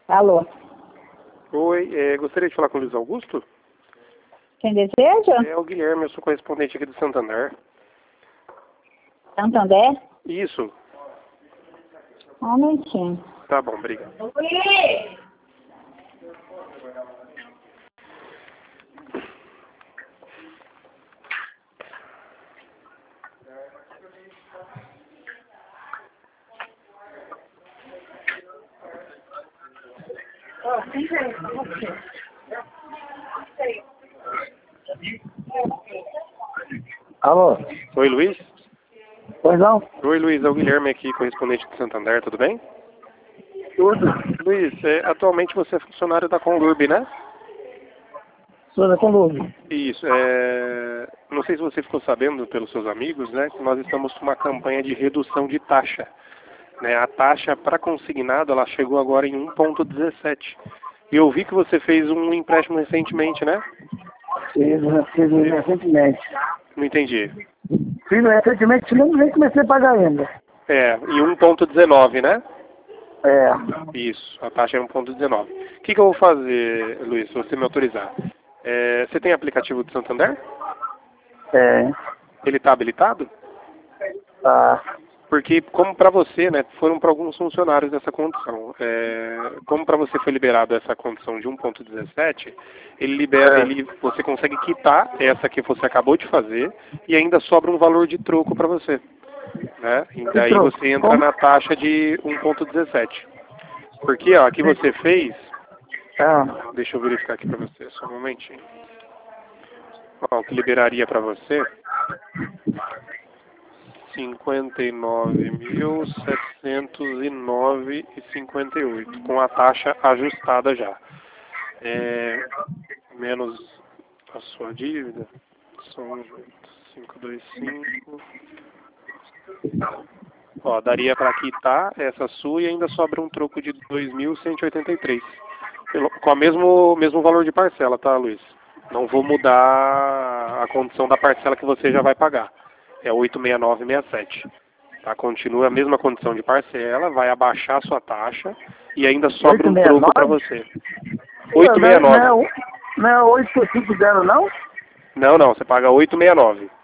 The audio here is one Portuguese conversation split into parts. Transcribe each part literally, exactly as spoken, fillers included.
Alô? Oi, é, gostaria de falar com o Luiz Augusto? Quem deseja? É o Guilherme, eu sou correspondente aqui do Santander. Santander? Isso. Um momentinho. Tá bom, obrigado. Oi! Alô? Oi, Luiz? Pois não? Oi, Luiz, é o Guilherme aqui, correspondente do Santander, tudo bem? Tudo. Luiz, é, atualmente você é funcionário da Conlurb, né? Sou da Colômbia. Isso, é... não sei se você ficou sabendo pelos seus amigos, né, que nós estamos com uma campanha de redução de taxa. Né? A taxa para consignado, ela chegou agora em um ponto dezessete. E eu vi que você fez um empréstimo recentemente, né? Fiz, fiz recentemente. Não entendi. Fiz recentemente, nem comecei a pagar ainda. É, em um ponto dezenove, né? É. Isso, a taxa é um ponto dezenove. O que, que eu vou fazer, Luiz, se você me autorizar? É, você tem aplicativo do Santander? É. Ele está habilitado? Tá. Porque, como para você, né, foram para alguns funcionários dessa condição. É, como para você foi liberado essa condição de um ponto dezessete, ele libera, É. ele, você consegue quitar essa que você acabou de fazer e ainda sobra um valor de troco para você. Né? E daí troco? você entra Como? na taxa de um ponto dezessete. Porque, ó, aqui você fez... Ah. Deixa eu verificar aqui para você, só um momentinho. Ó, o que liberaria para você... cinquenta e nove mil setecentos e nove e cinquenta e oito, com a taxa ajustada já. É, menos a sua dívida, são cinco vírgula vinte e cinco. Ó, daria para quitar essa sua e ainda sobra um troco de dois mil cento e oitenta e três. Pelo, com o mesmo, mesmo valor de parcela, tá, Luiz? Não vou mudar a condição da parcela que você já vai pagar. É oito mil seiscentos e sessenta e sete. Tá? Continua a mesma condição de parcela, vai abaixar a sua taxa e ainda sobra um troco para você. oito mil seiscentos e sessenta e nove. Não é, não é oito cinco zero, não? Não, não, você paga oito mil seiscentos e sessenta e nove.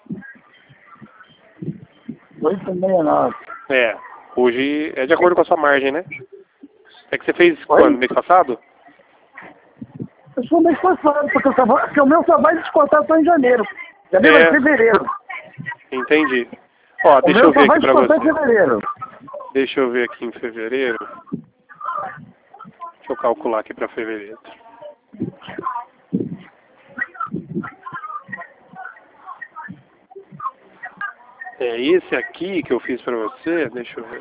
oito sessenta e nove. É, hoje é de acordo com a sua margem, né? É que você fez Oi? quando? Mês passado? Eu sou mês passado, porque, eu só vou, porque o meu só vai descontar só em janeiro. Janeiro É. é fevereiro. Entendi. Ó, O deixa meu eu só ver vai aqui pra descontar em você. fevereiro. Deixa eu ver aqui em fevereiro. Deixa eu calcular aqui pra fevereiro. É esse aqui que eu fiz pra você, deixa eu ver.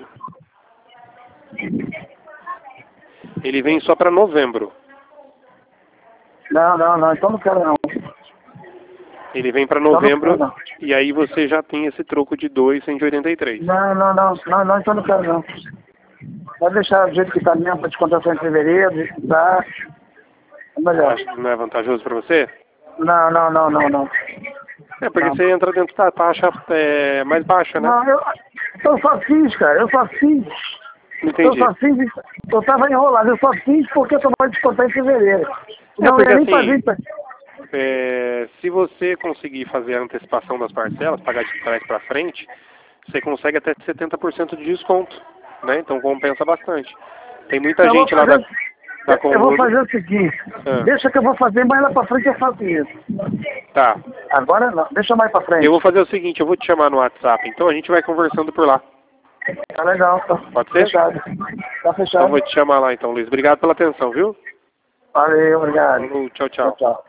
Ele vem só pra novembro. Não, não, não, então não quero não. Ele vem pra Então não novembro quero não. e aí você já tem esse troco de dois mil cento e oitenta e três. Não, não, não, não, não, então não quero não. Pode deixar do jeito que tá mesmo, para descontar só em fevereiro, do jeito que tá. É melhor. Acho que não é vantajoso pra você? Não, não, não, não, não. É, porque Não. você entra dentro da taxa é, mais baixa, né? Não, eu, eu só fiz, cara, eu só fiz. Eu Entendi. só fiz, eu tava enrolado, eu só fiz porque eu só vou descontar em fevereiro. Não, porque eu nem assim, fazia. É, se você conseguir fazer a antecipação das parcelas, pagar de trás para frente, você consegue até setenta por cento de desconto, né? Então compensa bastante. Tem muita Eu vou gente lá fazer, da, da eu, eu vou Conlurb. fazer o seguinte, Ah. deixa que eu vou fazer, mas lá pra frente eu faço isso. Tá. Agora não, deixa mais pra frente. Eu vou fazer o seguinte, eu vou te chamar no WhatsApp, então a gente vai conversando por lá. Tá legal, tá. Pode ser? Fechado. Tá Então fechado. eu vou te chamar lá então, Luiz. Obrigado pela atenção, viu? Valeu, obrigado. Falou, tchau, Tchau, tchau. tchau.